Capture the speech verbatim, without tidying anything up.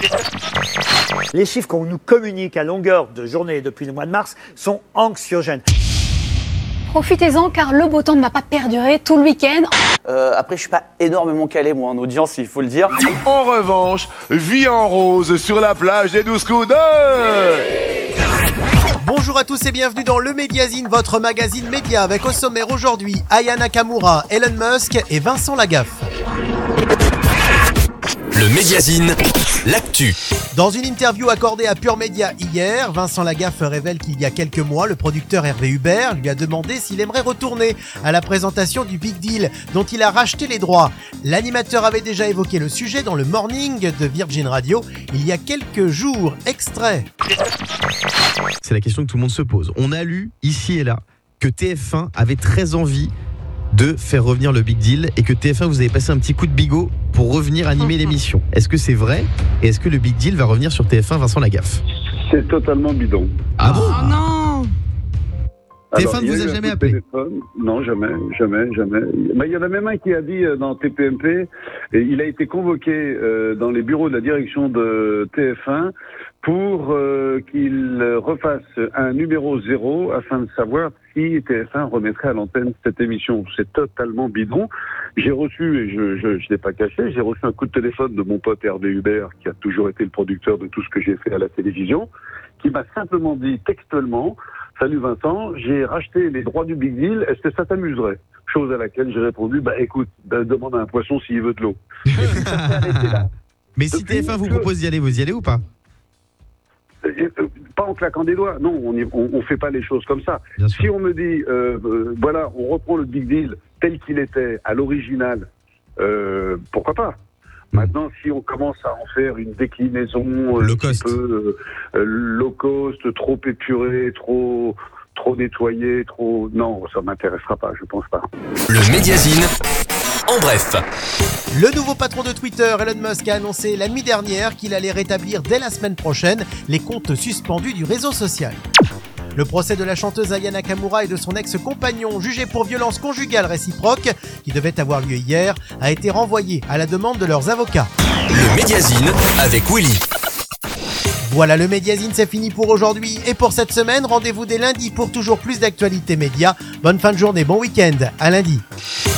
Les chiffres qu'on nous communique à longueur de journée depuis le mois de mars sont anxiogènes. Profitez-en car le beau temps ne va pas perdurer tout le week-end. Euh, après, je suis pas énormément calé, moi, en audience, il faut le dire. En revanche, vie en rose sur la plage des douze coups de... Bonjour à tous et bienvenue dans Le Médiazine, votre magazine média avec au sommaire aujourd'hui Aya Nakamura, Elon Musk et Vincent Lagaffe. Le Médiazine, l'actu. Dans une interview accordée à Pure Média hier, Vincent Lagaffe révèle qu'il y a quelques mois, le producteur Hervé Hubert lui a demandé s'il aimerait retourner à la présentation du Big Deal dont il a racheté les droits. L'animateur avait déjà évoqué le sujet dans le Morning de Virgin Radio il y a quelques jours. Extrait. C'est la question que tout le monde se pose. On a lu ici et là que T F un avait très envie de faire revenir le Big Deal et que T F un vous avez passé un petit coup de bigot pour revenir animer l'émission. Est-ce que c'est vrai? Et est-ce que le Big Deal va revenir sur T F un, Vincent Lagaffe? C'est totalement bidon. Ah bon? Oh non! T F un ne vous a jamais appelé? Non, jamais, jamais, jamais. Mais il y en a même un qui a dit euh, dans T P M P, et il a été convoqué euh, dans les bureaux de la direction de T F un pour euh, qu'il refasse un numéro zéro afin de savoir si T F un remettrait à l'antenne cette émission. C'est totalement bidon. J'ai reçu, et je je, je l'ai pas caché, j'ai reçu un coup de téléphone de mon pote Hervé Hubert, qui a toujours été le producteur de tout ce que j'ai fait à la télévision, qui m'a simplement dit textuellement: salut Vincent, j'ai racheté les droits du Big Deal, est-ce que ça t'amuserait? Chose à laquelle j'ai répondu, bah écoute, bah, demande à un poisson s'il veut de l'eau. Mais si T F un vous propose d'y aller, vous y allez ou pas? Pas en claquant des doigts, non, on, y, on, on fait pas les choses comme ça. Bien sûr. Si on me dit, euh, euh, voilà, on reprend le Big Deal tel qu'il était à l'original, euh, pourquoi pas? Maintenant, si on commence à en faire une déclinaison euh, Low un petit cost. peu euh, euh, low cost, trop épurée, trop trop nettoyée, trop... Non, ça m'intéressera pas, je pense pas. Le Médiazine, en bref. Le nouveau patron de Twitter, Elon Musk, a annoncé la nuit dernière qu'il allait rétablir dès la semaine prochaine les comptes suspendus du réseau social. Le procès de la chanteuse Aya Nakamura et de son ex-compagnon jugé pour violence conjugale réciproque, qui devait avoir lieu hier, a été renvoyé à la demande de leurs avocats. Le Médiazine avec Willy. Voilà, le Médiazine, c'est fini pour aujourd'hui et pour cette semaine. Rendez-vous dès lundi pour toujours plus d'actualités médias. Bonne fin de journée, bon week-end, à lundi.